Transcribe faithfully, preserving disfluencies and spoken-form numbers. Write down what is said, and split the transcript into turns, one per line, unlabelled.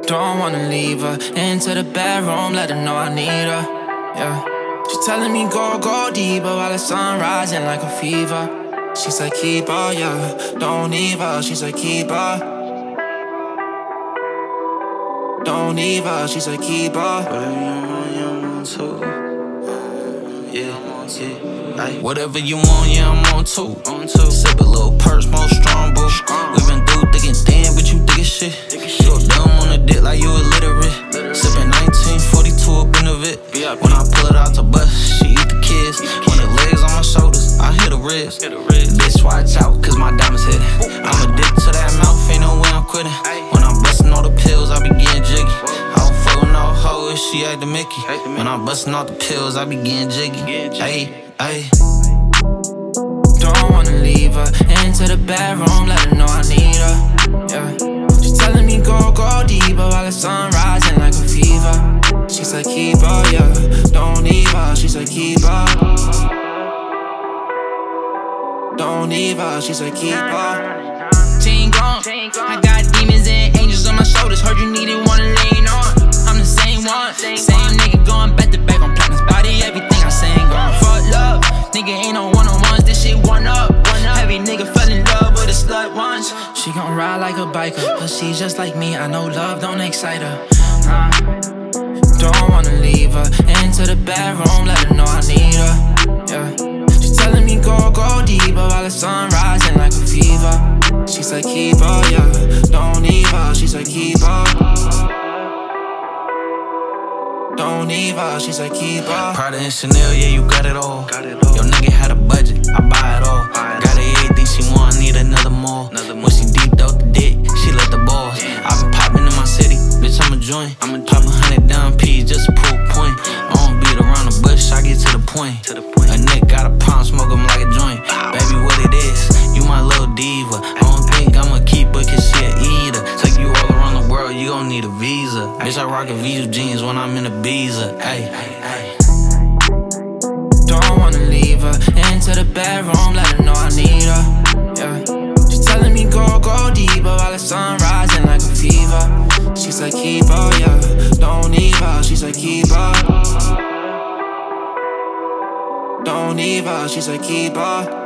Don't wanna leave her into the bedroom, let her know I need her. Yeah, she's telling me go, go deeper while the sun rising like a fever. She's like keep her, yeah, don't leave her. She's like keep her, don't leave her. She's like keep her.
Yeah, yeah. Whatever you want, yeah, I'm on too. On too. Sip a little perch, more strong, boo. We been through thick and thin, but you thick as shit. Go dumb on the dick like you illiterate. Sippin' nineteen forty-two up in the Vit. When I pull it out to bust, she eat the kids. When the legs on my shoulders, I hit the ribs. Bitch, watch out, cause my diamonds hitting. I'm addicted to that mouth, ain't no way I'm quitting. When I'm bustin' all the pills, I be getting jiggy. I don't fuck with no hoe if she act the Mickey. When I'm bustin' all the pills, I be getting jiggy. Ayy, ayy.
Don't wanna leave her into the bedroom, let her know I need her. Yeah, she's telling me go, go deeper while the sun rising like a fever. She's like keep her, yeah, don't leave her. She's like keep her, don't leave her. She's like keep her.
She ain't gone. I got demons and angels on my shoulders. Heard you needed one to lean on. I'm the same one, same nigga going back to back on platinum's body. Everything I sing on. Fuck love, nigga ain't no one-on-ones. This shit one up. Heavy nigga fell in love with a slut once.
She gon' ride like a biker, but she's just like me. I know love don't excite her. Nah. Don't wanna leave her into the bedroom, let her know I need her. Yeah, she's telling me go, go deeper while the sun rising like a fever. She's like keep her, yeah, don't leave her. She's like keep her, don't leave her. She's like keep her.
Prada and Chanel, yeah, you got it all. Yo, nigga had a budget, I buy it all. Got her everything she want, need another more. When she deep out the dick, she let the balls. I been poppin' in my city, bitch, I'm a joint. I'ma pop a hundred down P's just to prove a point. I don't beat around the bush, I get to the point. A nigga got a pound, smoke him like a joint. Baby, what it is, you my little diva. I don't think I'ma keep her cause she a eater. Take you all around the world, you gon' need a visa. Bitch, I rock a Visa jeans when I'm in a Ibiza. Ay, ay, ay.
Don't wanna leave her into the bedroom, let her know I need her. Yeah, she's telling me go, go deeper while the sun rising like a fever. She's like keep her, yeah, don't leave her. She's like keep her, don't leave her. She's like keep her.